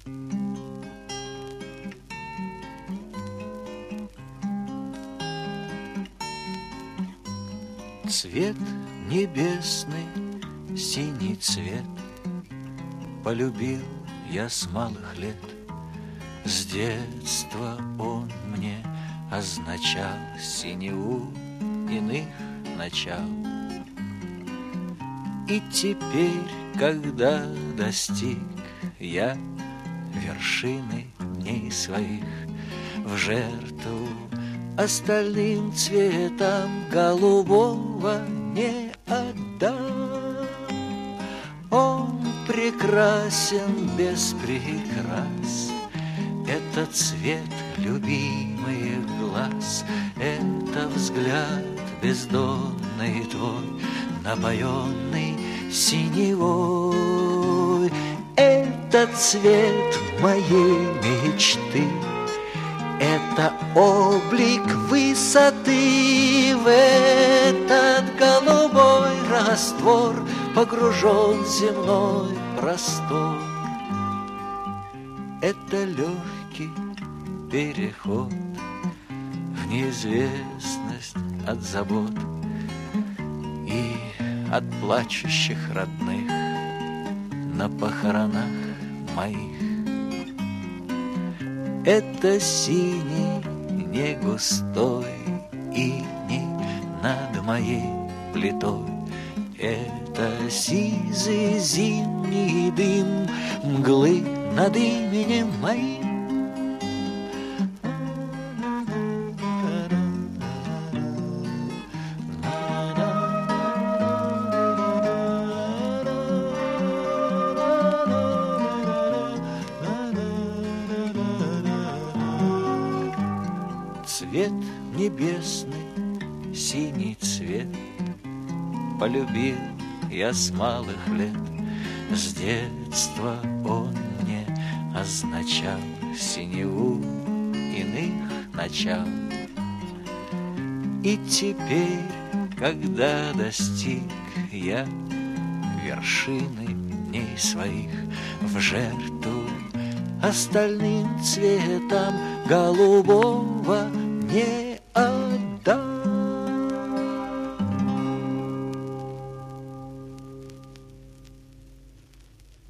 Цвет небесный, синий цвет, полюбил я с малых лет. С детства он мне означал синеву иных начал. И теперь, когда достиг я вершины дней своих, в жертву остальным цветам голубого не отдам. Он прекрасен без прикрас, это цвет любимых глаз, это взгляд бездонный твой, напоенный синевой. Это цвет моей мечты, это облик высоты. В этот голубой раствор погружен земной простор. Это легкий переход в неизвестность от забот и от плачущих родных на похоронах моих. Это синий, не густой иней над моей плитой. Это сизый зимний дым мглы над именем моим. Цвет небесный, синий цвет, полюбил я с малых лет. С детства он мне означал синеву иных начал. И теперь, когда достиг я вершины дней своих, в жертву остальным цветам голубого не отдам.